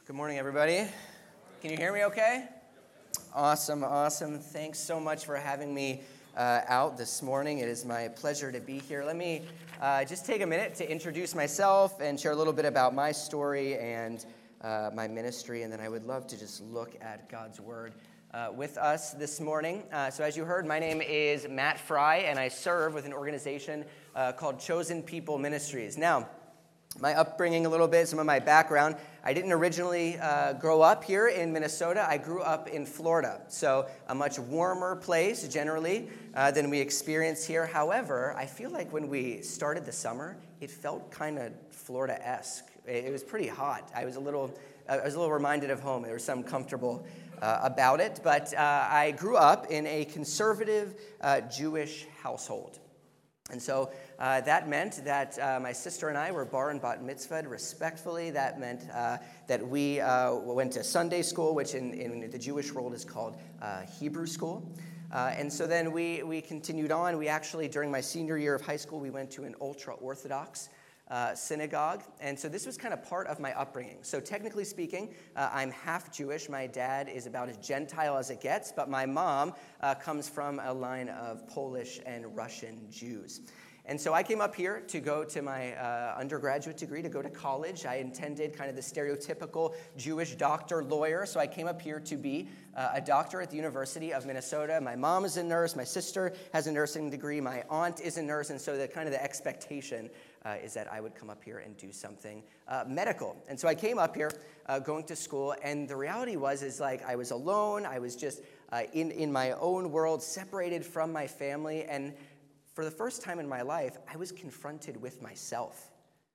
Good morning, everybody. Can you hear me okay? Awesome. Thanks so much for having me out this morning. It is my pleasure to be here. Let me just take a minute to introduce myself and share a little bit about my story and my ministry, and then I would love to just look at God's Word with us this morning. So as you heard, my name is Matt Fry, and I serve with an organization called Chosen People Ministries. Now, my upbringing a little bit, some of my background. I didn't originally grow up here in Minnesota. I grew up in Florida, so a much warmer place generally than we experience here. However, I feel like when we started the summer, it felt kind of Florida-esque. It was pretty hot. I was a little reminded of home. There was some comfortable about it, but I grew up in a conservative Jewish household. And so that meant that my sister and I were bar and bat mitzvahed respectfully. That meant that we went to Sunday school, which in the Jewish world is called Hebrew school. And so then we continued on. We actually, during my senior year of high school, we went to an ultra-Orthodox synagogue. And so this was kind of part of my upbringing. So technically speaking, I'm half Jewish. My dad is about as Gentile as it gets, but my mom comes from a line of Polish and Russian Jews. And so I came up here to go to my undergraduate degree, to go to college. I intended kind of the stereotypical Jewish doctor, lawyer. So I came up here to be a doctor at the University of Minnesota. My mom is a nurse. My sister has a nursing degree. My aunt is a nurse. And so the expectation is that I would come up here and do something medical. And so I came up here going to school. And the reality is I was alone. I was just in my own world, separated from my family. And for the first time in my life, I was confronted with myself.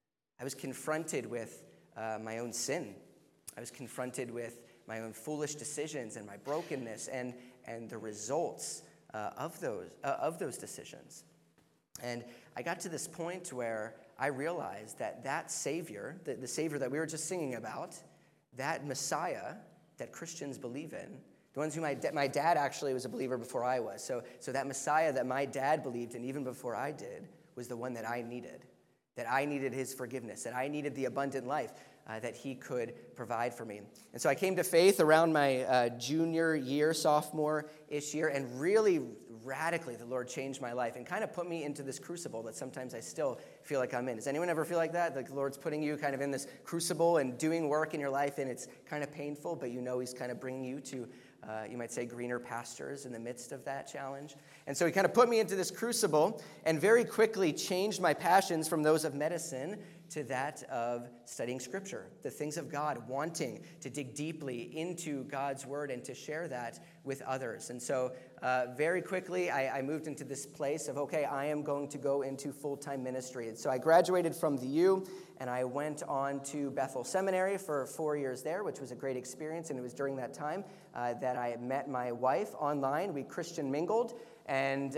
I was confronted with my own sin. I was confronted with my own foolish decisions and my brokenness and the results of those decisions. And I got to this point where I realized that Savior, the Savior that we were just singing about, that Messiah that Christians believe in, the ones who my dad actually was a believer before I was. So that Messiah that my dad believed in even before I did was the one that I needed. That I needed his forgiveness. That I needed the abundant life that he could provide for me. And so I came to faith around my junior year, sophomore-ish year, and really radically the Lord changed my life and kind of put me into this crucible that sometimes I still feel like I'm in. Does anyone ever feel like that? Like the Lord's putting you kind of in this crucible and doing work in your life, and it's kind of painful, but you know he's kind of bringing you to you might say greener pastures in the midst of that challenge. And so he kind of put me into this crucible and very quickly changed my passions from those of medicine to that of studying Scripture, the things of God, wanting to dig deeply into God's Word and to share that with others. And so very quickly I moved into this place of, okay, I am going to go into full-time ministry. And so I graduated from the U, and I went on to Bethel Seminary for 4 years there, which was a great experience. And it was during that time that I met my wife online. We Christian mingled. And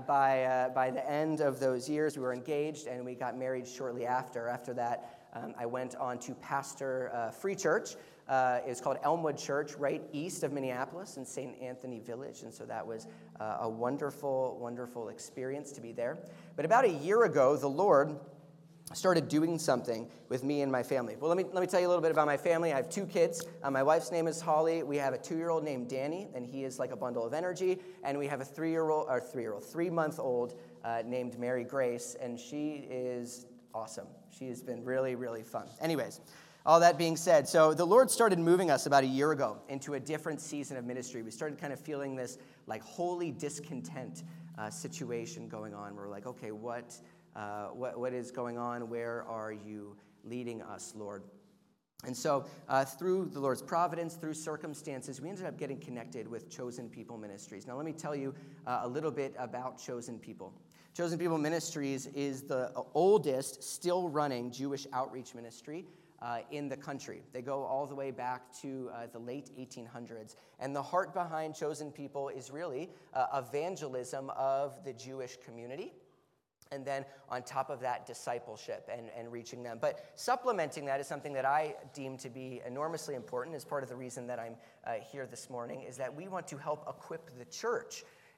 by the end of those years, we were engaged, and we got married shortly after. After that, I went on to pastor Free Church. It's called Elmwood Church, right east of Minneapolis in St. Anthony Village. And so that was a wonderful, wonderful experience to be there. But about a year ago, the Lord started doing something with me and my family. Well, let me tell you a little bit about my family. I have 2 kids. My wife's name is Holly. We have a 2-year-old named Danny, and he is like a bundle of energy. And we have a 3-month-old named Mary Grace, and she is awesome. She has been really, really fun. Anyways, all that being said, so the Lord started moving us about a year ago into a different season of ministry. We started kind of feeling this like holy discontent situation going on. We're like, okay, what is going on? Where are you leading us, Lord? And so through the Lord's providence, through circumstances, we ended up getting connected with Chosen People Ministries. Now let me tell you a little bit about Chosen People. Chosen People Ministries is the oldest still running Jewish outreach ministry in the country. They go all the way back to the late 1800s. And the heart behind Chosen People is really evangelism of the Jewish community. And then on top of that, discipleship and reaching them. But supplementing that is something that I deem to be enormously important as part of the reason that I'm here this morning, is that we want to help equip the church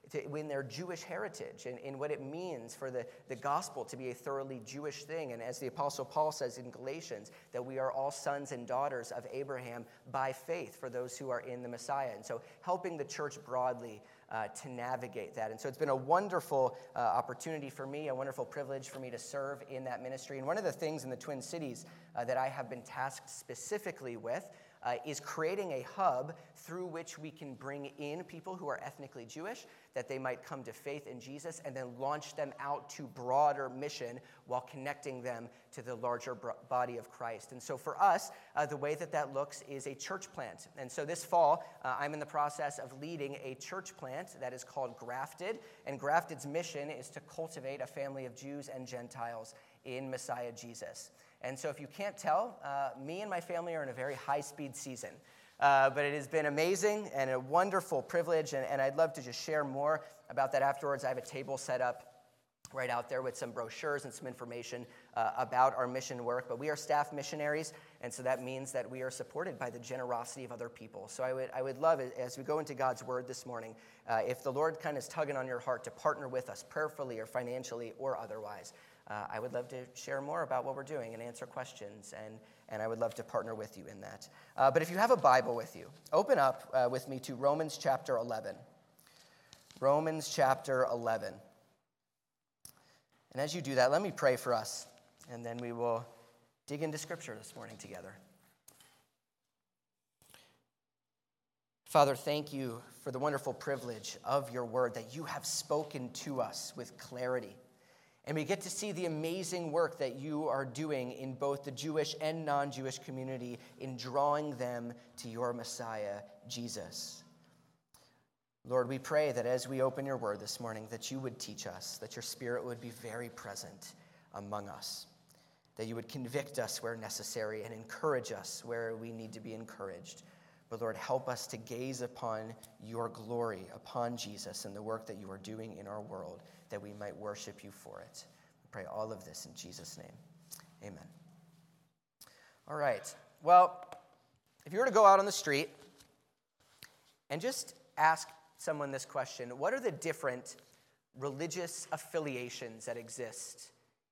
in their Jewish heritage and in what it means for the gospel to be a thoroughly Jewish thing. And as the Apostle Paul says in Galatians, that we are all sons and daughters of Abraham by faith for those who are in the Messiah. And so helping the church broadly to navigate that. And so it's been a wonderful opportunity for me, a wonderful privilege for me to serve in that ministry. And one of the things in the Twin Cities that I have been tasked specifically with is creating a hub through which we can bring in people who are ethnically Jewish, that they might come to faith in Jesus, and then launch them out to broader mission while connecting them to the larger body of Christ. And so for us, the way that looks is a church plant. And so this fall, I'm in the process of leading a church plant that is called Grafted. And Grafted's mission is to cultivate a family of Jews and Gentiles in Messiah Jesus. And so if you can't tell, me and my family are in a very high-speed season. But it has been amazing and a wonderful privilege, and I'd love to just share more about that afterwards. I have a table set up right out there with some brochures and some information about our mission work. But we are staff missionaries, and so that means that we are supported by the generosity of other people. So I would love it, as we go into God's Word this morning, if the Lord kind of is tugging on your heart to partner with us prayerfully or financially or otherwise, I would love to share more about what we're doing and answer questions, and I would love to partner with you in that. But if you have a Bible with you, open up with me to Romans chapter 11. Romans chapter 11. And as you do that, let me pray for us, and then we will dig into Scripture this morning together. Father, thank you for the wonderful privilege of your word, that you have spoken to us with clarity. And we get to see the amazing work that you are doing in both the Jewish and non-Jewish community in drawing them to your Messiah, Jesus. Lord, we pray that as we open your word this morning, that you would teach us, that your Spirit would be very present among us, that you would convict us where necessary and encourage us where we need to be encouraged. But Lord, help us to gaze upon your glory, upon Jesus and the work that you are doing in our world, that we might worship you for it. We pray all of this in Jesus' name. Amen. All right. Well, if you were to go out on the street and just ask someone this question, what are the different religious affiliations that exist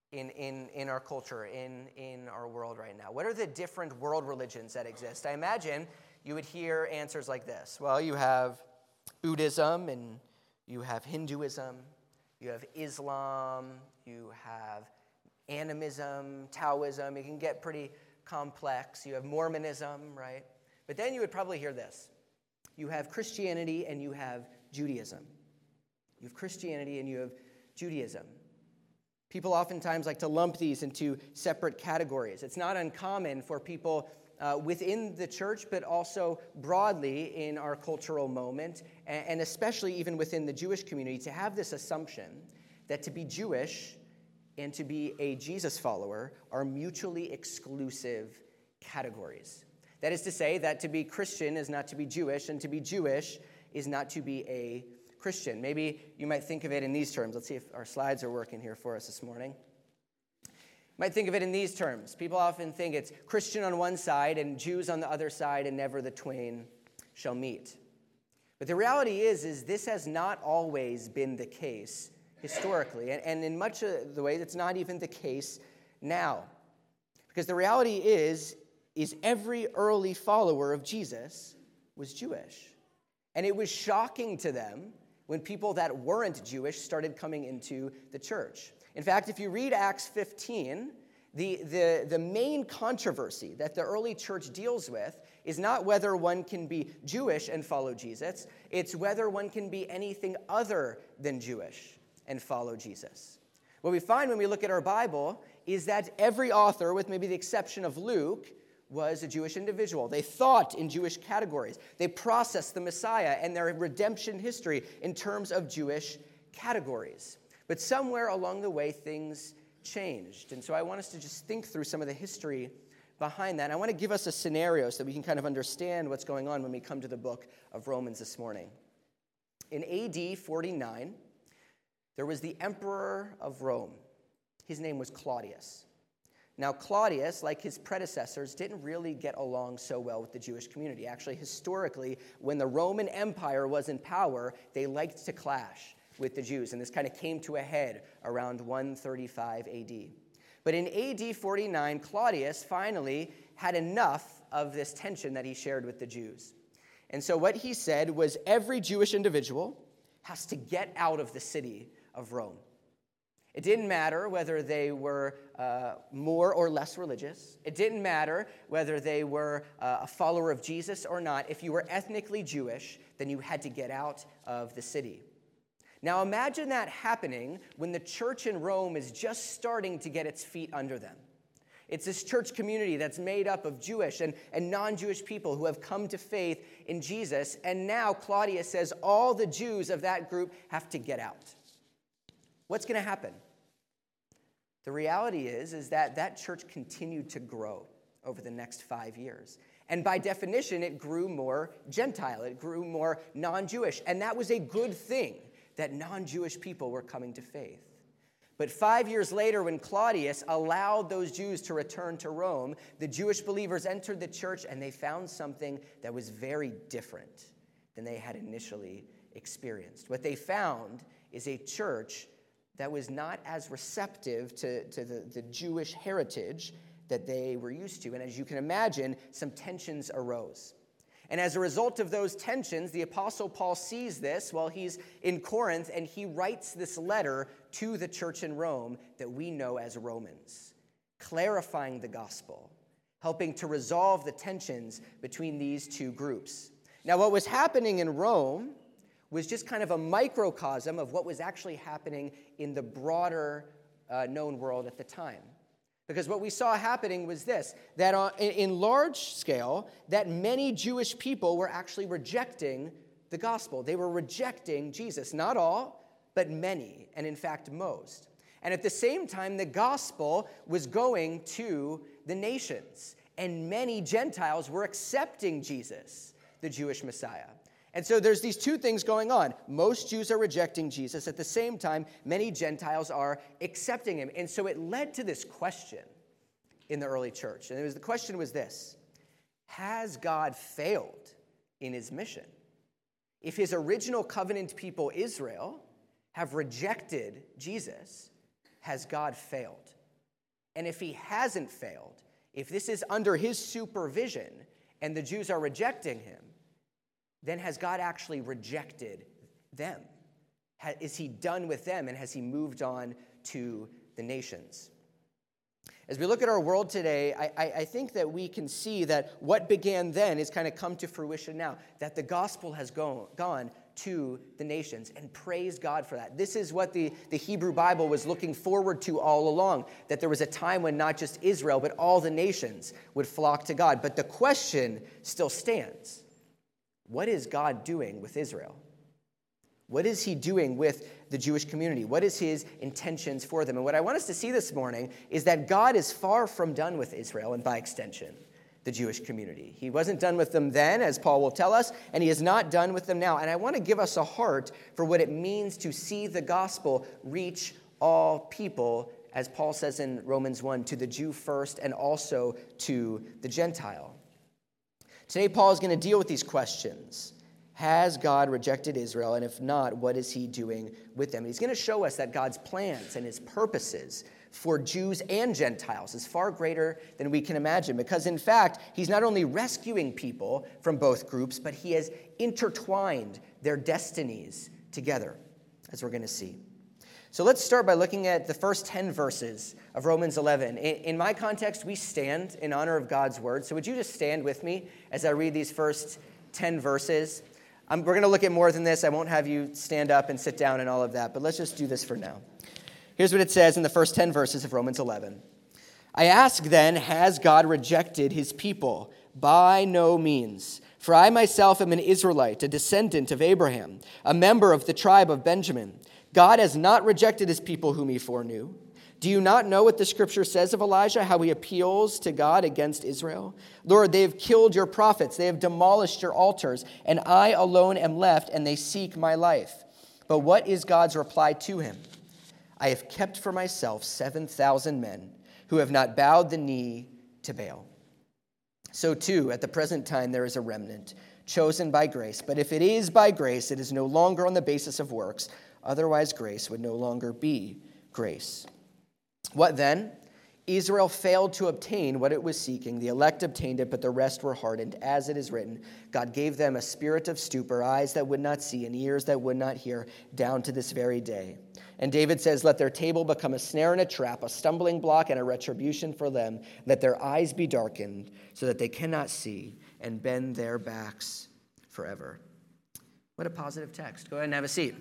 in our culture, in our world right now? What are the different world religions that exist? I imagine you would hear answers like this. Well, you have Buddhism, and you have Hinduism, you have Islam, you have animism, Taoism. It can get pretty complex. You have Mormonism, right? But then you would probably hear this. You have Christianity and you have Judaism. You have Christianity and you have Judaism. People oftentimes like to lump these into separate categories. It's not uncommon for people within the church, but also broadly in our cultural moment, and especially even within the Jewish community, to have this assumption that to be Jewish and to be a Jesus follower are mutually exclusive categories. That is to say that to be Christian is not to be Jewish, and to be Jewish is not to be a Christian. Maybe you might think of it in these terms. Let's see if our slides are working here for us this morning. You might think of it in these terms. People often think it's Christian on one side and Jews on the other side, and never the twain shall meet. But the reality is this has not always been the case historically, and in much of the way, it's not even the case now. Because the reality is every early follower of Jesus was Jewish. And it was shocking to them when people that weren't Jewish started coming into the church. In fact, if you read Acts 15, the main controversy that the early church deals with is not whether one can be Jewish and follow Jesus. It's whether one can be anything other than Jewish and follow Jesus. What we find when we look at our Bible is that every author, with maybe the exception of Luke, was a Jewish individual. They thought in Jewish categories. They processed the Messiah and their redemption history in terms of Jewish categories. But somewhere along the way, things changed. And so I want us to just think through some of the history behind that. And I want to give us a scenario so that we can kind of understand what's going on when we come to the book of Romans this morning. In AD 49, there was the emperor of Rome. His name was Claudius. Now, Claudius, like his predecessors, didn't really get along so well with the Jewish community. Actually, historically, when the Roman Empire was in power, they liked to clash with the Jews, and this kind of came to a head around 135 AD. But in AD 49, Claudius finally had enough of this tension that he shared with the Jews. And so what he said was every Jewish individual has to get out of the city of Rome. It didn't matter whether they were more or less religious. It didn't matter whether they were a follower of Jesus or not. If you were ethnically Jewish, then you had to get out of the city. Now imagine that happening when the church in Rome is just starting to get its feet under them. It's this church community that's made up of Jewish and non-Jewish people who have come to faith in Jesus. And now Claudius says all the Jews of that group have to get out. What's going to happen? The reality is that that church continued to grow over the next 5 years. And by definition, it grew more Gentile. It grew more non-Jewish. And that was a good thing, that non-Jewish people were coming to faith. But 5 years later, when Claudius allowed those Jews to return to Rome, the Jewish believers entered the church and they found something that was very different than they had initially experienced. What they found is a church that was not as receptive to the Jewish heritage that they were used to. And as you can imagine, some tensions arose. And as a result of those tensions, the Apostle Paul sees this while he's in Corinth, and he writes this letter to the church in Rome that we know as Romans, clarifying the gospel, helping to resolve the tensions between these two groups. Now, what was happening in Rome was just kind of a microcosm of what was actually happening in the broader known world at the time. Because what we saw happening was this, that in large scale, that many Jewish people were actually rejecting the gospel. They were rejecting Jesus. Not all, but many, and in fact, most. And at the same time, the gospel was going to the nations, and many Gentiles were accepting Jesus, the Jewish Messiah. And so there's these two things going on. Most Jews are rejecting Jesus. At the same time, many Gentiles are accepting him. And so it led to this question in the early church. And the question was this: has God failed in his mission? If his original covenant people, Israel, have rejected Jesus, has God failed? And if he hasn't failed, if this is under his supervision and the Jews are rejecting him, then has God actually rejected them? Is he done with them, and has he moved on to the nations? As we look at our world today, I think that we can see that what began then is kind of come to fruition now, that the gospel has gone to the nations, and praise God for that. This is what the Hebrew Bible was looking forward to all along, that there was a time when not just Israel, but all the nations would flock to God. But the question still stands. What is God doing with Israel? What is he doing with the Jewish community? What is his intentions for them? And what I want us to see this morning is that God is far from done with Israel, and by extension, the Jewish community. He wasn't done with them then, as Paul will tell us, and he is not done with them now. And I want to give us a heart for what it means to see the gospel reach all people, as Paul says in Romans 1, to the Jew first and also to the Gentile. Today, Paul is going to deal with these questions. Has God rejected Israel? And if not, what is he doing with them? He's going to show us that God's plans and his purposes for Jews and Gentiles is far greater than we can imagine. Because in fact, he's not only rescuing people from both groups, but he has intertwined their destinies together, as we're going to see. So let's start by looking at the first 10 verses of Romans 11. In my context, we stand in honor of God's word. So would you just stand with me as I read these first 10 verses? We're going to look at more than this. I won't have you stand up and sit down and all of that, but let's just do this for now. Here's what it says in the first 10 verses of Romans 11. I ask then, has God rejected his people? By no means. For I myself am an Israelite, a descendant of Abraham, a member of the tribe of Benjamin. God has not rejected his people whom he foreknew. Do you not know what the scripture says of Elijah, how he appeals to God against Israel? Lord, they have killed your prophets, they have demolished your altars, and I alone am left, and they seek my life. But what is God's reply to him? I have kept for myself 7,000 men, who have not bowed the knee to Baal. So too, at the present time, there is a remnant chosen by grace. But if it is by grace, it is no longer on the basis of works. Otherwise, grace would no longer be grace. What then? Israel failed to obtain what it was seeking. The elect obtained it, but the rest were hardened. As it is written, God gave them a spirit of stupor, eyes that would not see and ears that would not hear, down to this very day. And David says, let their table become a snare and a trap, a stumbling block and a retribution for them. Let their eyes be darkened so that they cannot see, and bend their backs forever. What a positive text. Go ahead and have a seat.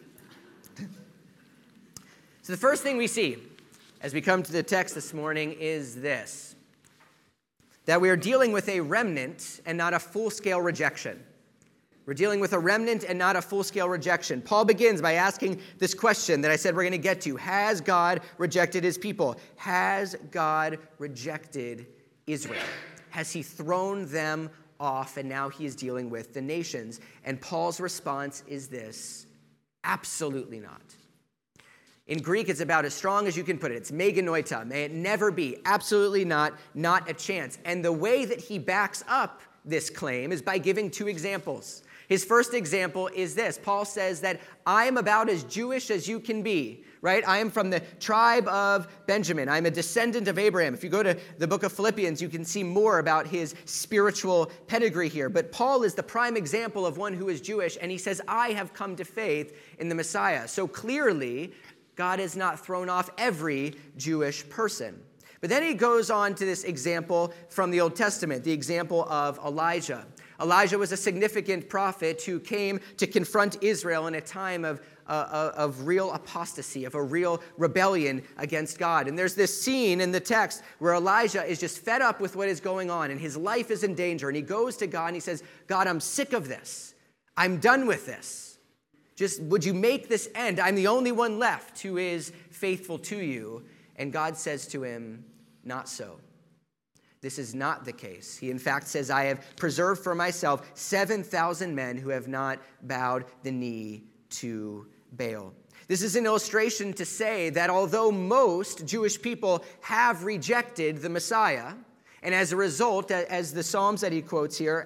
So the first thing we see as we come to the text this morning is this: that we are dealing with a remnant and not a full-scale rejection. We're dealing with a remnant and not a full-scale rejection. Paul begins by asking this question that I said we're going to get to. Has God rejected his people? Has God rejected Israel? Has he thrown them off and now he is dealing with the nations? And Paul's response is this: absolutely not. In Greek, it's about as strong as you can put it. It's meganoita. May it never be. Absolutely not. Not a chance. And the way that he backs up this claim is by giving two examples. His first example is this. Paul says that I am about as Jewish as you can be, right? I am from the tribe of Benjamin. I'm a descendant of Abraham. If you go to the book of Philippians, you can see more about his spiritual pedigree here. But Paul is the prime example of one who is Jewish, and he says, I have come to faith in the Messiah. So clearly, God has not thrown off every Jewish person. But then he goes on to this example from the Old Testament, the example of Elijah. Elijah was a significant prophet who came to confront Israel in a time of real apostasy, of a real rebellion against God. And there's this scene in the text where Elijah is just fed up with what is going on, and his life is in danger. And he goes to God and he says, God, I'm sick of this. I'm done with this. Just would you make this end? I'm the only one left who is faithful to you. And God says to him, not so. This is not the case. He in fact says, I have preserved for myself 7,000 men who have not bowed the knee to Baal. This is an illustration to say that although most Jewish people have rejected the Messiah, and as a result, as the Psalms that he quotes here,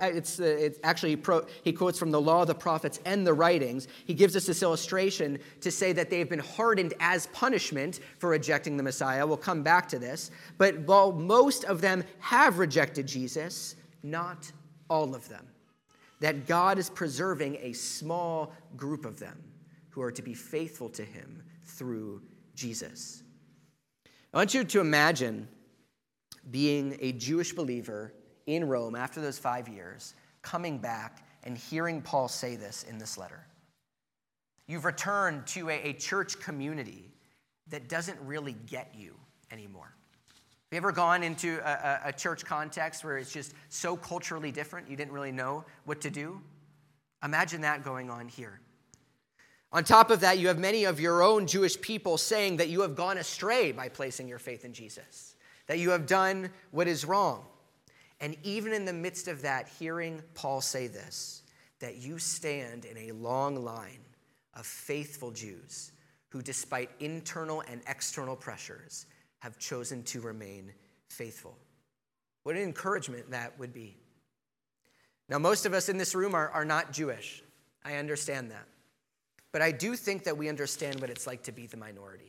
he quotes from the law, the prophets, and the writings. He gives us this illustration to say that they've been hardened as punishment for rejecting the Messiah. We'll come back to this. But while most of them have rejected Jesus, not all of them. That God is preserving a small group of them who are to be faithful to him through Jesus. I want you to imagine being a Jewish believer in Rome after those 5 years, coming back and hearing Paul say this in this letter. You've returned to a church community that doesn't really get you anymore. Have you ever gone into a church context where it's just so culturally different you didn't really know what to do? Imagine that going on here. On top of that, you have many of your own Jewish people saying that you have gone astray by placing your faith in Jesus, that you have done what is wrong. And even in the midst of that, hearing Paul say this, that you stand in a long line of faithful Jews who, despite internal and external pressures, have chosen to remain faithful. What an encouragement that would be. Now, most of us in this room are not Jewish. I understand that. But I do think that we understand what it's like to be the minority.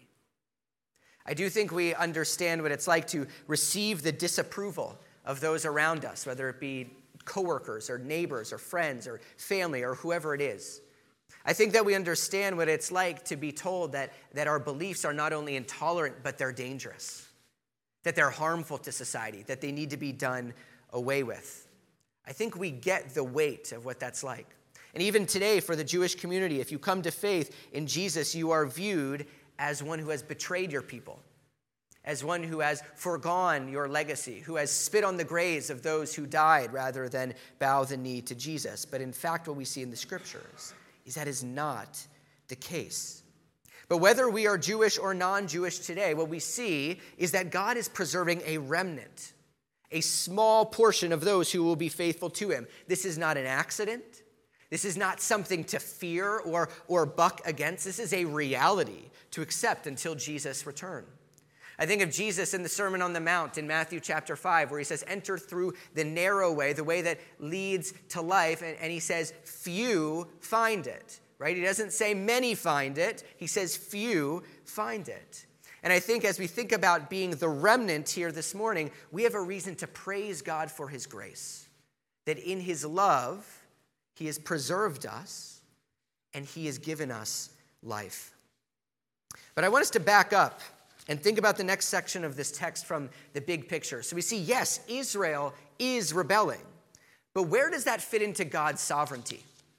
I do think we understand what it's like to receive the disapproval of those around us, whether it be coworkers or neighbors or friends or family or whoever it is. I think that we understand what it's like to be told that our beliefs are not only intolerant, but they're dangerous, that they're harmful to society, that they need to be done away with. I think we get the weight of what that's like. And even today, for the Jewish community, if you come to faith in Jesus, you are viewed as one who has betrayed your people, as one who has foregone your legacy, who has spit on the graves of those who died rather than bow the knee to Jesus. But in fact, what we see in the scriptures is that is not the case. But whether we are Jewish or non-Jewish today, what we see is that God is preserving a remnant, a small portion of those who will be faithful to him. This is not an accident. This is not something to fear or buck against. This is a reality to accept until Jesus' return. I think of Jesus in the Sermon on the Mount in Matthew chapter 5, where he says, enter through the narrow way, the way that leads to life. And he says, few find it, right? He doesn't say many find it. He says few find it. And I think as we think about being the remnant here this morning, we have a reason to praise God for his grace, that in his love, he has preserved us and he has given us life. But I want us to back up and think about the next section of this text from the big picture. So we see, yes, Israel is rebelling, but where does that fit into God's sovereignty?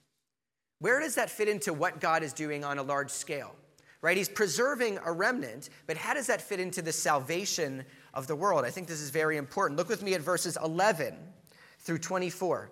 Where does that fit into what God is doing on a large scale? Right? He's preserving a remnant, but how does that fit into the salvation of the world? I think this is very important. Look with me at verses 11 through 24.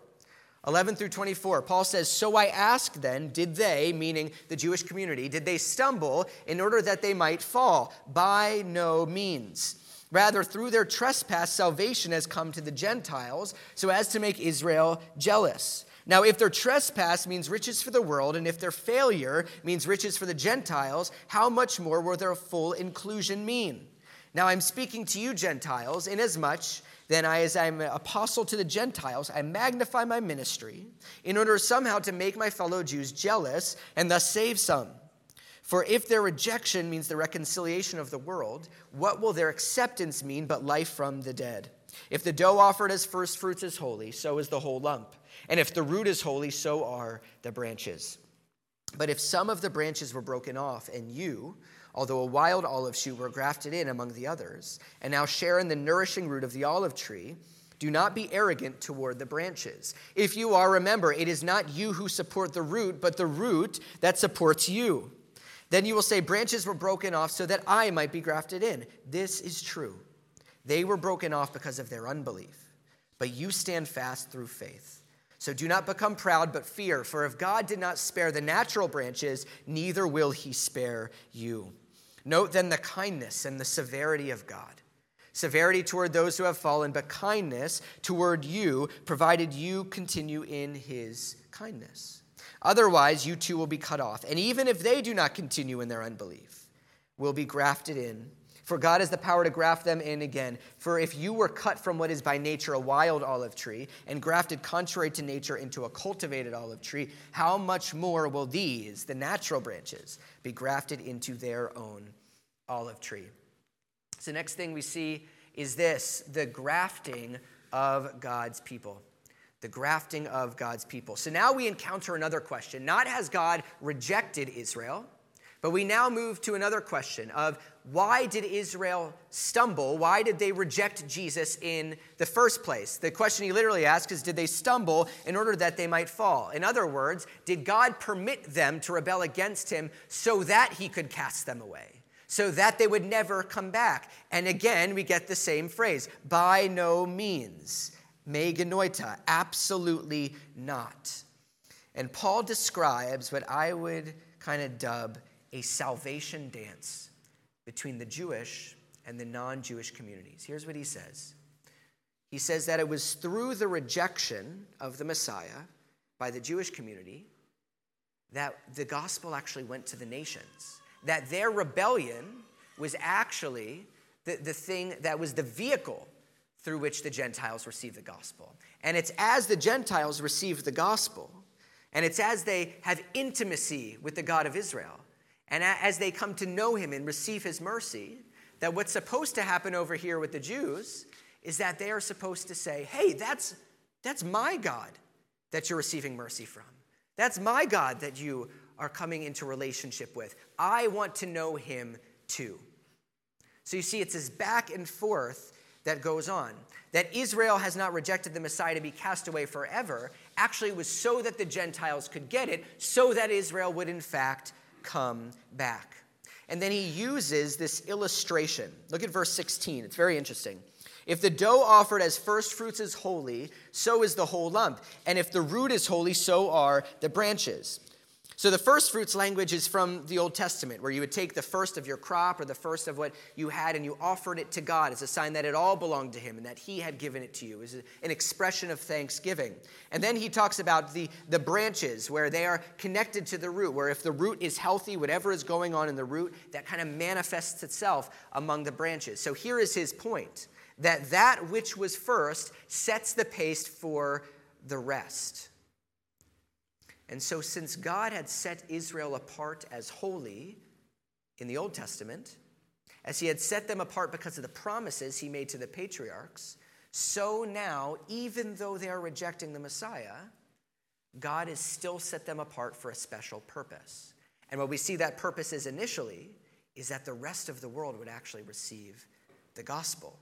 11 through 24, Paul says, so I ask then, did they, meaning the Jewish community, did they stumble in order that they might fall? By no means. Rather, through their trespass, salvation has come to the Gentiles, so as to make Israel jealous. Now, if their trespass means riches for the world, and if their failure means riches for the Gentiles, how much more will their full inclusion mean? Now, I'm speaking to you, Gentiles, inasmuch then as I'm an apostle to the Gentiles, I magnify my ministry in order somehow to make my fellow Jews jealous and thus save some. For if their rejection means the reconciliation of the world, what will their acceptance mean but life from the dead? If the dough offered as first fruits is holy, so is the whole lump. And if the root is holy, so are the branches. But if some of the branches were broken off, and you, although a wild olive shoot, were grafted in among the others, and now share in the nourishing root of the olive tree, do not be arrogant toward the branches. If you are, remember, it is not you who support the root, but the root that supports you. Then you will say, branches were broken off so that I might be grafted in. This is true. They were broken off because of their unbelief, but you stand fast through faith. So do not become proud, but fear, for if God did not spare the natural branches, neither will he spare you. Note then the kindness and the severity of God. Severity toward those who have fallen, but kindness toward you, provided you continue in his kindness. Otherwise, you too will be cut off. And even if they do not continue in their unbelief, will be grafted in. For God has the power to graft them in again. For if you were cut from what is by nature a wild olive tree and grafted contrary to nature into a cultivated olive tree, how much more will these, the natural branches, be grafted into their own olive tree? So the next thing we see is this, the grafting of God's people. The grafting of God's people. So now we encounter another question. Not has God rejected Israel, but we now move to another question of why did Israel stumble? Why did they reject Jesus in the first place? The question he literally asks is, did they stumble in order that they might fall? In other words, did God permit them to rebel against him so that he could cast them away? So that they would never come back? And again, we get the same phrase, by no means. Me genoita, absolutely not. And Paul describes what I would kind of dub a salvation dance between the Jewish and the non-Jewish communities. Here's what he says. He says that it was through the rejection of the Messiah by the Jewish community that the gospel actually went to the nations. That their rebellion was actually the thing that was the vehicle through which the Gentiles received the gospel. And it's as the Gentiles receive the gospel, and it's as they have intimacy with the God of Israel, and as they come to know him and receive his mercy, that what's supposed to happen over here with the Jews is that they are supposed to say, hey, that's my God that you're receiving mercy from. That's my God that you are coming into relationship with. I want to know him too. So you see, it's this back and forth that goes on. That Israel has not rejected the Messiah to be cast away forever. Actually, it was so that the Gentiles could get it, so that Israel would in fact come back. And then he uses this illustration. Look at verse 16. It's very interesting. If the dough offered as first fruits is holy, so is the whole lump. And if the root is holy, so are the branches. So the first fruits language is from the Old Testament, where you would take the first of your crop or the first of what you had and you offered it to God as a sign that it all belonged to him and that he had given it to you. It was an expression of thanksgiving. And then he talks about the branches, where they are connected to the root, where if the root is healthy, whatever is going on in the root, that kind of manifests itself among the branches. So here is his point, that which was first sets the pace for the rest. And so since God had set Israel apart as holy in the Old Testament, as he had set them apart because of the promises he made to the patriarchs, so now, even though they are rejecting the Messiah, God has still set them apart for a special purpose. And what we see that purpose is initially is that the rest of the world would actually receive the gospel.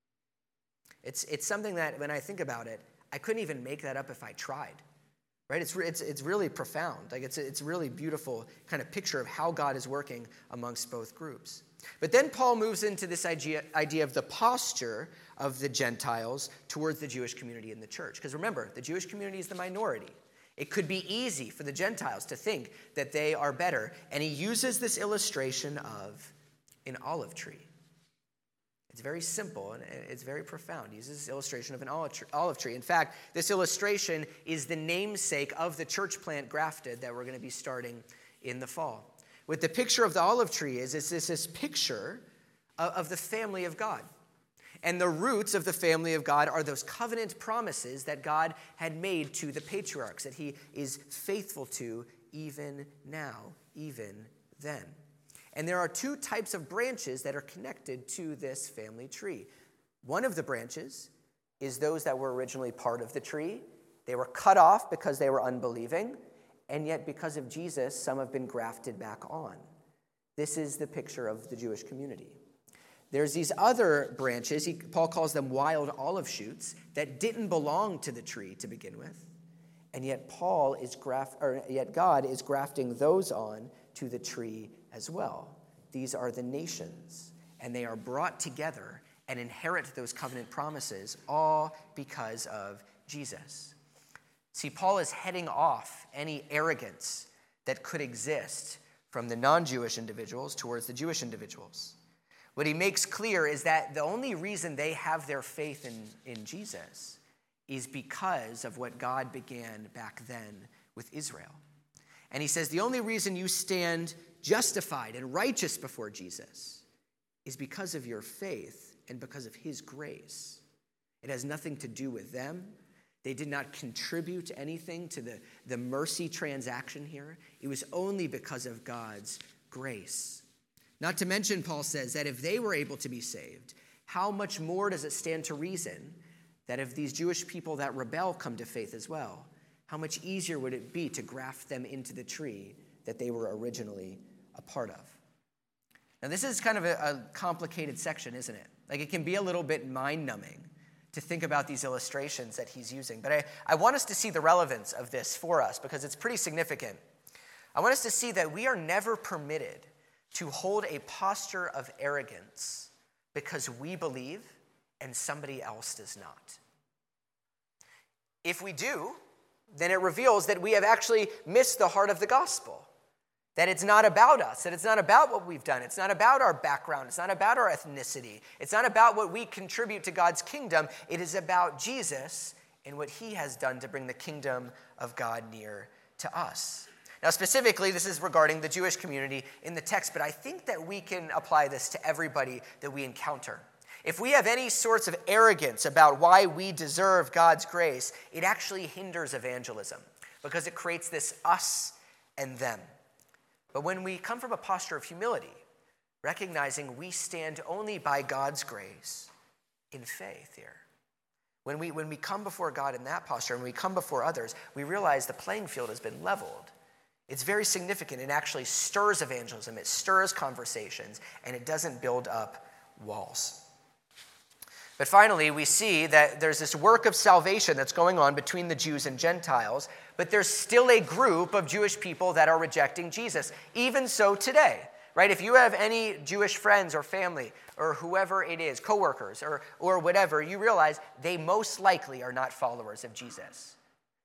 It's something that, when I think about it, I couldn't even make that up if I tried. Right? It's really profound. Like it's a really beautiful kind of picture of how God is working amongst both groups. But then Paul moves into this idea of the posture of the Gentiles towards the Jewish community in the church. Because remember, the Jewish community is the minority. It could be easy for the Gentiles to think that they are better. And he uses this illustration of an olive tree. It's very simple and it's very profound. He uses this illustration of an olive tree. In fact, this illustration is the namesake of the church plant Grafted that we're going to be starting in the fall. What the picture of the olive tree is this picture of the family of God. And the roots of the family of God are those covenant promises that God had made to the patriarchs, that he is faithful to even now, even then. And there are two types of branches that are connected to this family tree. One of the branches is those that were originally part of the tree. They were cut off because they were unbelieving, and yet because of Jesus, some have been grafted back on. This is the picture of the Jewish community. There's these other branches, Paul calls them wild olive shoots, that didn't belong to the tree to begin with, and yet God is grafting those on to the tree as well. These are the nations, and they are brought together and inherit those covenant promises, all because of Jesus. See, Paul is heading off any arrogance that could exist from the non-Jewish individuals towards the Jewish individuals. What he makes clear is that the only reason they have their faith in Jesus is because of what God began back then with Israel. And he says the only reason you stand justified and righteous before Jesus is because of your faith and because of his grace. It has nothing to do with them. They did not contribute anything to the mercy transaction here. It was only because of God's grace. Not to mention, Paul says, that if they were able to be saved, how much more does it stand to reason that if these Jewish people that rebel come to faith as well, how much easier would it be to graft them into the tree that they were originally a part of? Now, this is kind of a complicated section, isn't it? Like, it can be a little bit mind-numbing to think about these illustrations that he's using. But I want us to see the relevance of this for us because it's pretty significant. I want us to see that we are never permitted to hold a posture of arrogance because we believe and somebody else does not. If we do, then it reveals that we have actually missed the heart of the gospel. That it's not about us, that it's not about what we've done, it's not about our background, it's not about our ethnicity, it's not about what we contribute to God's kingdom, it is about Jesus and what he has done to bring the kingdom of God near to us. Now, specifically, this is regarding the Jewish community in the text, but I think that we can apply this to everybody that we encounter. If we have any sorts of arrogance about why we deserve God's grace, it actually hinders evangelism because it creates this us and them. But when we come from a posture of humility, recognizing we stand only by God's grace in faith here, when we come before God in that posture and we come before others, we realize the playing field has been leveled. It's very significant. It actually stirs evangelism. It stirs conversations, and it doesn't build up walls. But finally, we see that there's this work of salvation that's going on between the Jews and Gentiles, but there's still a group of Jewish people that are rejecting Jesus, even so today, right? If you have any Jewish friends or family or whoever it is, coworkers or whatever, you realize they most likely are not followers of Jesus.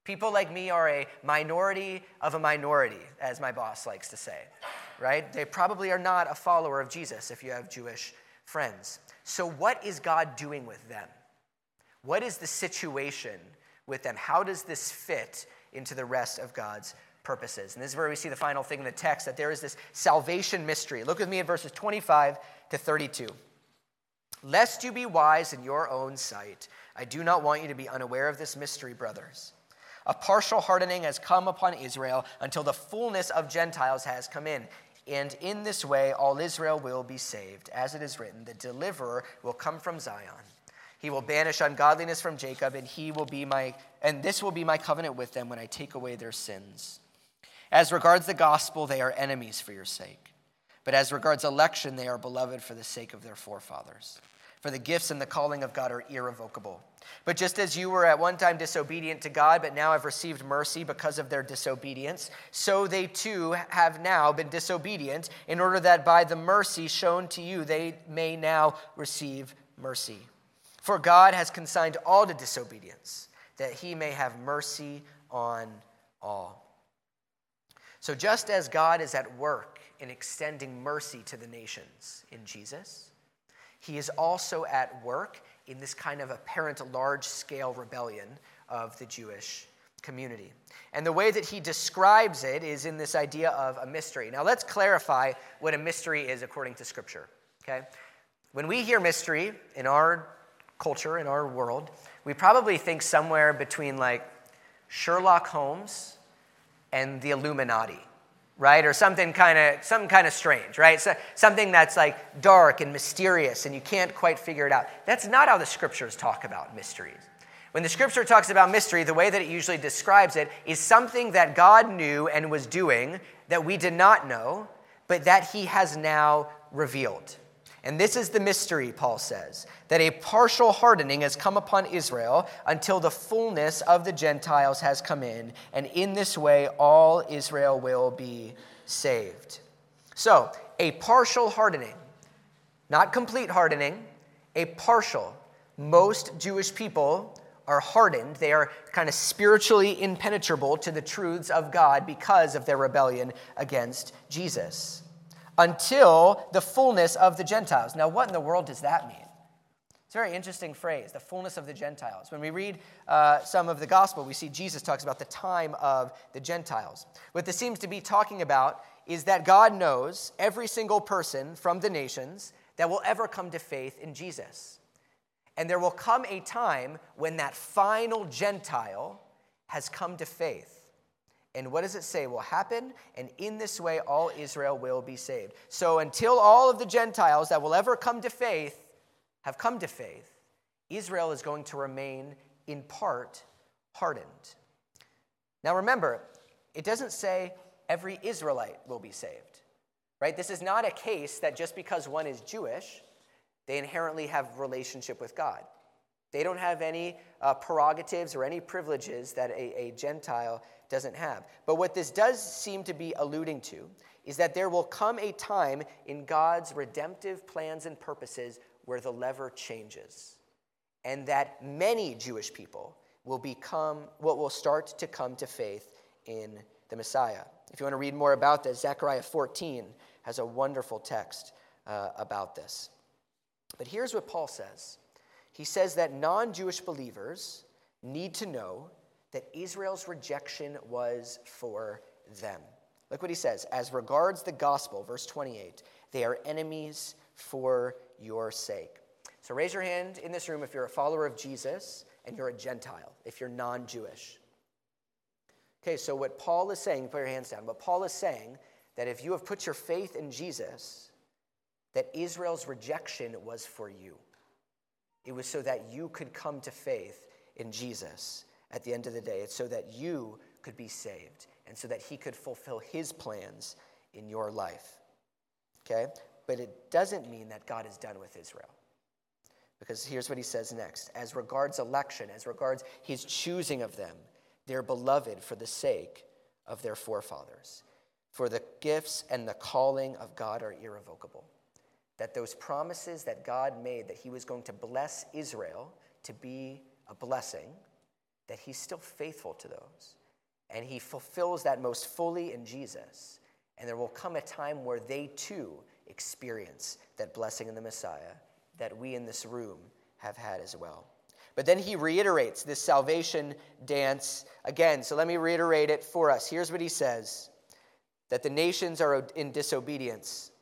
People like me are a minority of a minority, as my boss likes to say, right? They probably are not a follower of Jesus if you have Jewish friends. So what is God doing with them? What is the situation with them? How does this fit into the rest of God's purposes? And this is where we see the final thing in the text, that there is this salvation mystery. Look with me at verses 25 to 32. Lest you be wise in your own sight, I do not want you to be unaware of this mystery, brothers. A partial hardening has come upon Israel until the fullness of Gentiles has come in. And in this way, all Israel will be saved. As it is written, the deliverer will come from Zion. He will banish ungodliness from Jacob, and this will be my covenant with them when I take away their sins. As regards the gospel, they are enemies for your sake. But as regards election, they are beloved for the sake of their forefathers. For the gifts and the calling of God are irrevocable. But just as you were at one time disobedient to God, but now have received mercy because of their disobedience, so they too have now been disobedient, in order that by the mercy shown to you they may now receive mercy. For God has consigned all to disobedience, that he may have mercy on all. So just as God is at work in extending mercy to the nations in Jesus, he is also at work in this kind of apparent large-scale rebellion of the Jewish community. And the way that he describes it is in this idea of a mystery. Now let's clarify what a mystery is according to Scripture, okay? When we hear mystery in our culture, in our world, we probably think somewhere between like Sherlock Holmes and the Illuminati, right? Or something kind of strange, right? So, something that's like dark and mysterious and you can't quite figure it out. That's not how the Scriptures talk about mysteries. When the Scripture talks about mystery, the way that it usually describes it is something that God knew and was doing that we did not know, but that he has now revealed. And this is the mystery, Paul says, that a partial hardening has come upon Israel until the fullness of the Gentiles has come in, and in this way all Israel will be saved. So, a partial hardening, not complete hardening, a partial. Most Jewish people are hardened. They are kind of spiritually impenetrable to the truths of God because of their rebellion against Jesus. Until the fullness of the Gentiles. Now, what in the world does that mean? It's a very interesting phrase, the fullness of the Gentiles. When we read some of the gospel, we see Jesus talks about the time of the Gentiles. What this seems to be talking about is that God knows every single person from the nations that will ever come to faith in Jesus. And there will come a time when that final Gentile has come to faith. And what does it say will happen? And in this way, all Israel will be saved. So until all of the Gentiles that will ever come to faith have come to faith, Israel is going to remain in part hardened. Now remember, it doesn't say every Israelite will be saved, right? This is not a case that just because one is Jewish, they inherently have relationship with God. They don't have any prerogatives or any privileges that a Gentile doesn't have. But what this does seem to be alluding to is that there will come a time in God's redemptive plans and purposes where the lever changes, and that many Jewish people will start to come to faith in the Messiah. If you want to read more about this, Zechariah 14 has a wonderful text about this. But here's what Paul says. He says that non-Jewish believers need to know that Israel's rejection was for them. Look what he says. As regards the gospel, verse 28, they are enemies for your sake. So raise your hand in this room if you're a follower of Jesus and you're a Gentile, if you're non-Jewish. Okay, so what Paul is saying, put your hands down, but Paul is saying that if you have put your faith in Jesus, that Israel's rejection was for you. It was so that you could come to faith in Jesus. At the end of the day, it's so that you could be saved and so that he could fulfill his plans in your life. Okay? But it doesn't mean that God is done with Israel. Because here's what he says next. As regards election, as regards his choosing of them, they're beloved for the sake of their forefathers. For the gifts and the calling of God are irrevocable. That those promises that God made that he was going to bless Israel to be a blessing, that he's still faithful to those. And he fulfills that most fully in Jesus. And there will come a time where they too experience that blessing in the Messiah that we in this room have had as well. But then he reiterates this salvation dance again. So let me reiterate it for us. Here's what he says, that the nations are in disobedience.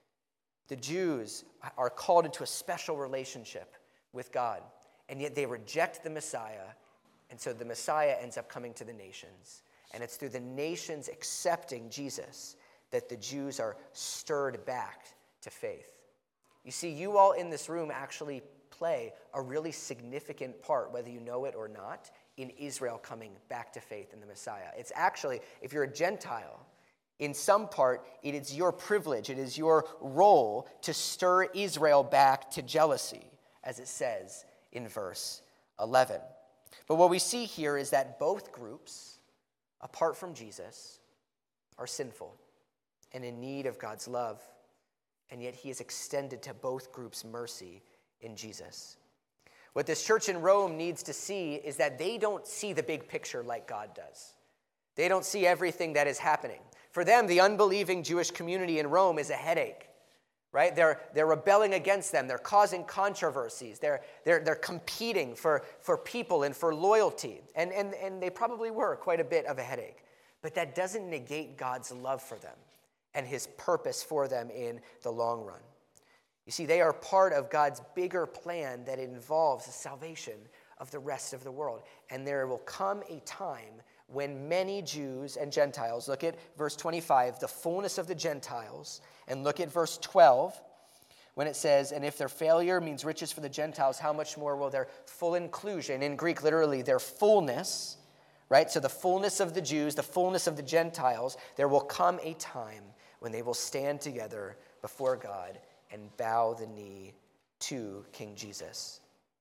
The Jews are called into a special relationship with God, and yet they reject the Messiah, and so the Messiah ends up coming to the nations. And it's through the nations accepting Jesus that the Jews are stirred back to faith. You see, you all in this room actually play a really significant part, whether you know it or not, in Israel coming back to faith in the Messiah. It's actually, if you're a Gentile, in some part, it is your privilege, it is your role to stir Israel back to jealousy, as it says in verse 11. But what we see here is that both groups, apart from Jesus, are sinful and in need of God's love. And yet he has extended to both groups mercy in Jesus. What this church in Rome needs to see is that they don't see the big picture like God does. They don't see everything that is happening. For them, the unbelieving Jewish community in Rome is a headache, right? They're rebelling against them. They're causing controversies. They're competing for people and for loyalty. And they probably were quite a bit of a headache. But that doesn't negate God's love for them and his purpose for them in the long run. You see, they are part of God's bigger plan that involves the salvation of the rest of the world. And there will come a time when many Jews and Gentiles, look at verse 25, the fullness of the Gentiles, and look at verse 12, when it says, and if their failure means riches for the Gentiles, how much more will their full inclusion, in Greek literally their fullness, right? So the fullness of the Jews, the fullness of the Gentiles, there will come a time when they will stand together before God and bow the knee to King Jesus.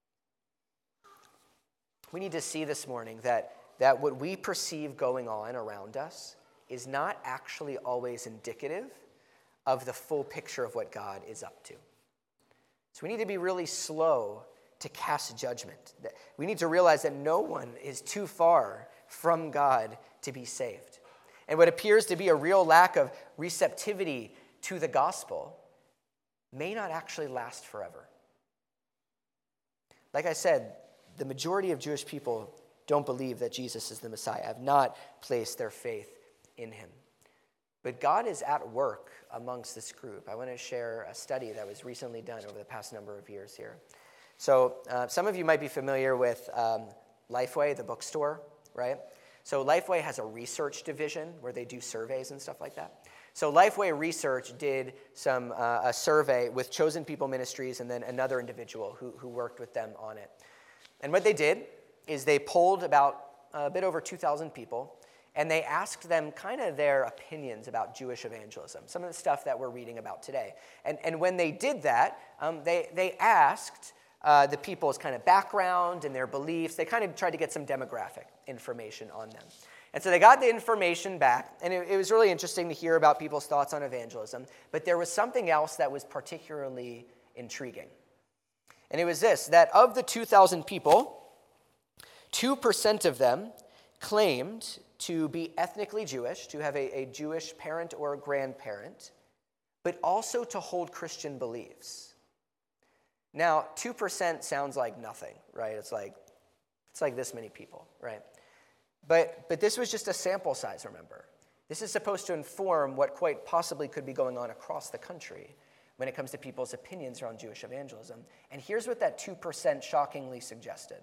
We need to see this morning that what we perceive going on around us is not actually always indicative of the full picture of what God is up to. So we need to be really slow to cast judgment. We need to realize that no one is too far from God to be saved. And what appears to be a real lack of receptivity to the gospel may not actually last forever. Like I said, the majority of Jewish people don't believe that Jesus is the Messiah, have not placed their faith in him. But God is at work amongst this group. I want to share a study that was recently done over the past number of years here. So some of you might be familiar with Lifeway, the bookstore, right? So Lifeway has a research division where they do surveys and stuff like that. So Lifeway Research did a survey with Chosen People Ministries and then another individual who worked with them on it. And what they did is they polled about a bit over 2,000 people, and they asked them kind of their opinions about Jewish evangelism, some of the stuff that we're reading about today. And when they did that, they asked the people's kind of background and their beliefs. They kind of tried to get some demographic information on them. And so they got the information back, and it was really interesting to hear about people's thoughts on evangelism. But there was something else that was particularly intriguing. And it was this, that of the 2,000 people, 2% of them claimed to be ethnically Jewish, to have a Jewish parent or a grandparent, but also to hold Christian beliefs. Now, 2% sounds like nothing, right? It's like this many people, right? But this was just a sample size, remember. This is supposed to inform what quite possibly could be going on across the country when it comes to people's opinions around Jewish evangelism. And here's what that 2% shockingly suggested.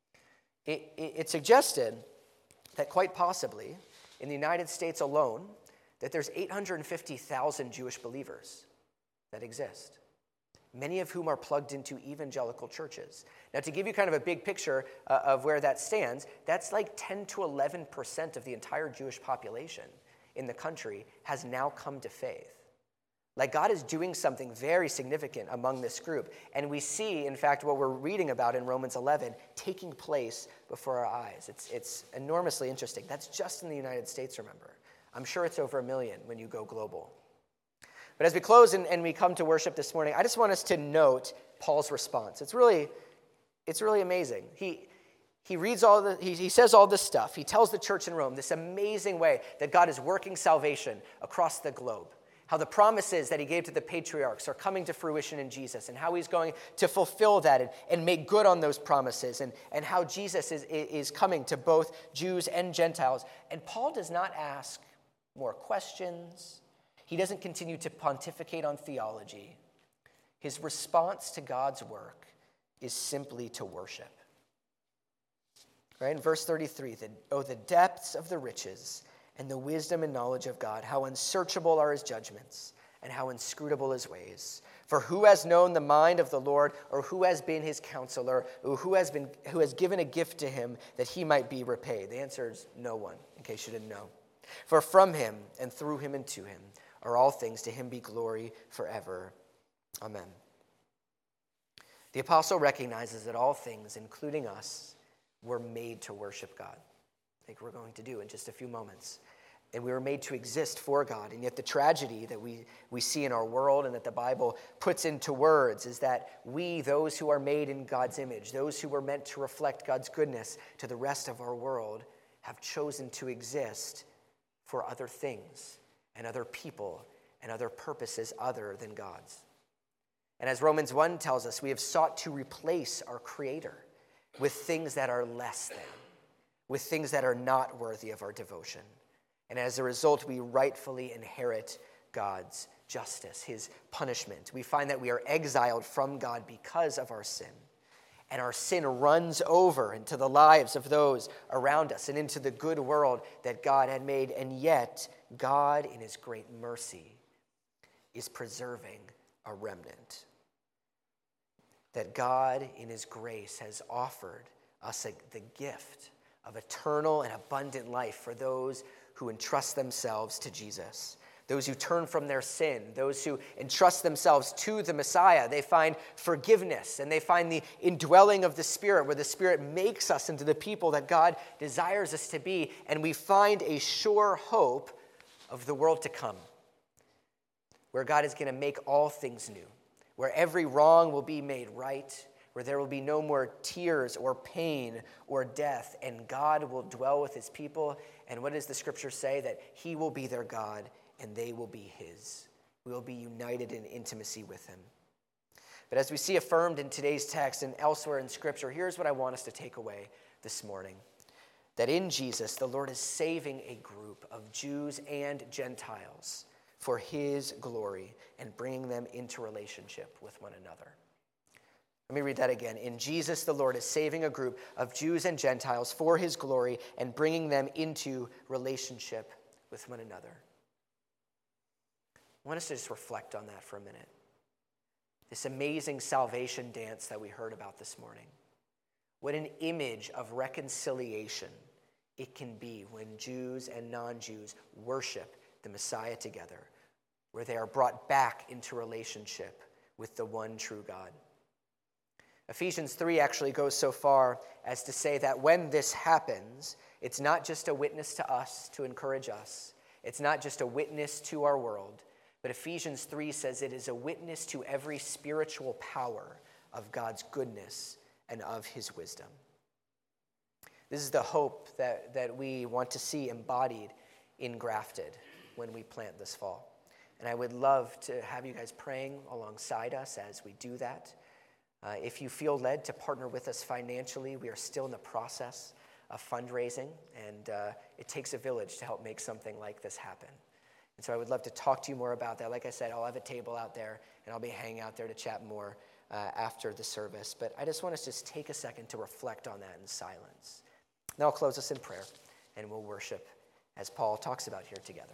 It suggested that quite possibly, in the United States alone, that there's 850,000 Jewish believers that exist, many of whom are plugged into evangelical churches. Now, to give you kind of a big picture of where that stands, that's like 10 to 11% of the entire Jewish population in the country has now come to faith. Like, God is doing something very significant among this group. And we see, in fact, what we're reading about in Romans 11 taking place before our eyes. It's enormously interesting. That's just in the United States, remember. I'm sure it's over 1 million when you go global. But as we close and we come to worship this morning, I just want us to note Paul's response. It's really amazing. He He says all this stuff. He tells the church in Rome this amazing way that God is working salvation across the globe. How the promises that he gave to the patriarchs are coming to fruition in Jesus, and how he's going to fulfill that and make good on those promises, and how Jesus is coming to both Jews and Gentiles. And Paul does not ask more questions. He doesn't continue to pontificate on theology. His response to God's work is simply to worship. Right? In verse 33, the depths of the riches and the wisdom and knowledge of God, how unsearchable are his judgments and how inscrutable his ways. For who has known the mind of the Lord, or who has been his counselor, or who has given a gift to him that he might be repaid? The answer is no one, in case you didn't know. For from him and through him and to him are all things. To him be glory forever. Amen. The apostle recognizes that all things, including us, were made to worship God, like we're going to do in just a few moments. And we were made to exist for God. And yet the tragedy that we see in our world and that the Bible puts into words is that we, those who are made in God's image, those who were meant to reflect God's goodness to the rest of our world, have chosen to exist for other things and other people and other purposes other than God's. And as Romans 1 tells us, we have sought to replace our Creator with things that are less than, with things that are not worthy of our devotion. And as a result, we rightfully inherit God's justice, his punishment. We find that we are exiled from God because of our sin. And our sin runs over into the lives of those around us and into the good world that God had made. And yet, God, in his great mercy, is preserving a remnant. That God, in his grace, has offered us the gift of eternal and abundant life for those who entrust themselves to Jesus. Those who turn from their sin, those who entrust themselves to the Messiah, they find forgiveness and they find the indwelling of the Spirit, where the Spirit makes us into the people that God desires us to be, and we find a sure hope of the world to come, where God is going to make all things new, where every wrong will be made right, where there will be no more tears or pain or death, and God will dwell with his people. And what does the scripture say? That he will be their God and they will be his. We will be united in intimacy with him. But as we see affirmed in today's text and elsewhere in scripture, here's what I want us to take away this morning. That in Jesus, the Lord is saving a group of Jews and Gentiles for his glory and bringing them into relationship with one another. Let me read that again. In Jesus, the Lord is saving a group of Jews and Gentiles for his glory and bringing them into relationship with one another. I want us to just reflect on that for a minute. This amazing salvation dance that we heard about this morning. What an image of reconciliation it can be when Jews and non-Jews worship the Messiah together, where they are brought back into relationship with the one true God. Ephesians 3 actually goes so far as to say that when this happens, it's not just a witness to us to encourage us. It's not just a witness to our world. But Ephesians 3 says it is a witness to every spiritual power of God's goodness and of his wisdom. This is the hope that we want to see embodied in Grafted when we plant this fall. And I would love to have you guys praying alongside us as we do that. If you feel led to partner with us financially, we are still in the process of fundraising, and it takes a village to help make something like this happen. And so I would love to talk to you more about that. Like I said, I'll have a table out there, and I'll be hanging out there to chat more after the service. But I just want us to just take a second to reflect on that in silence. Then I'll close us in prayer, and we'll worship as Paul talks about here together.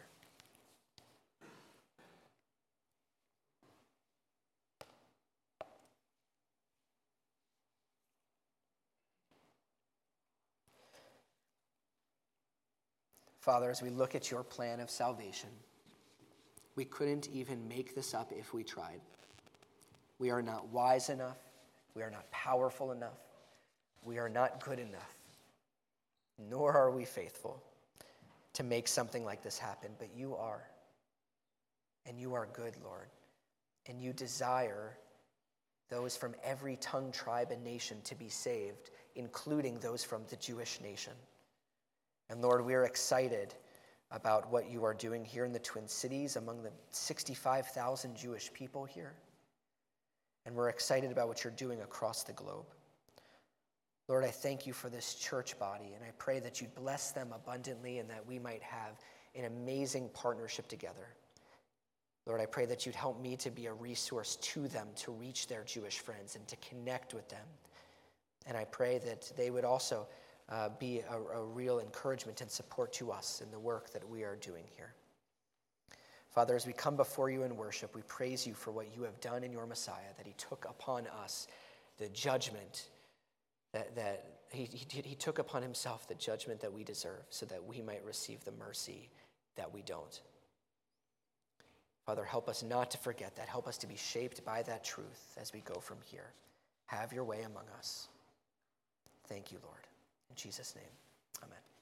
Father, as we look at your plan of salvation, we couldn't even make this up if we tried. We are not wise enough. We are not powerful enough. We are not good enough. Nor are we faithful to make something like this happen. But you are. And you are good, Lord. And you desire those from every tongue, tribe, and nation to be saved, including those from the Jewish nation. And Lord, we are excited about what you are doing here in the Twin Cities among the 65,000 Jewish people here. And we're excited about what you're doing across the globe. Lord, I thank you for this church body, and I pray that you'd bless them abundantly and that we might have an amazing partnership together. Lord, I pray that you'd help me to be a resource to them to reach their Jewish friends and to connect with them. And I pray that they would also be a real encouragement and support to us in the work that we are doing here. Father, as we come before you in worship, we praise you for what you have done in your Messiah, that he took upon us the judgment that he took upon himself the judgment that we deserve so that we might receive the mercy that we don't. Father, help us not to forget that. Help us to be shaped by that truth as we go from here. Have your way among us. Thank you, Lord. In Jesus' name, amen.